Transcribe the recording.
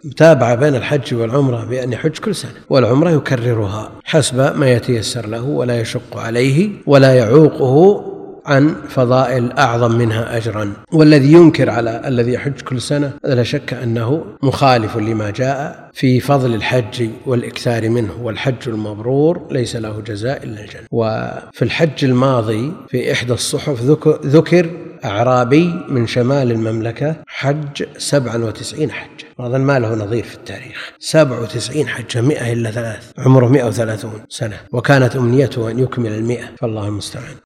متابعة بين الحج والعمرة بأن يحج كل سنة، والعمرة يكررها حسب ما يتيسر له ولا يشق عليه ولا يعوقه عن فضائل أعظم منها أجرا. والذي ينكر على الذي يحج كل سنة لا شك أنه مخالف لما جاء في فضل الحج والإكثار منه، والحج المبرور ليس له جزاء إلا الجنة. وفي الحج الماضي في إحدى الصحف ذكر أعرابي من شمال المملكة حج 97 حجة، أظن ما له نظير في التاريخ. 97 حجة، 100 إلا 3، عمره 130 سنة، وكانت أمنيته أن يكمل 100، فالله المستعان.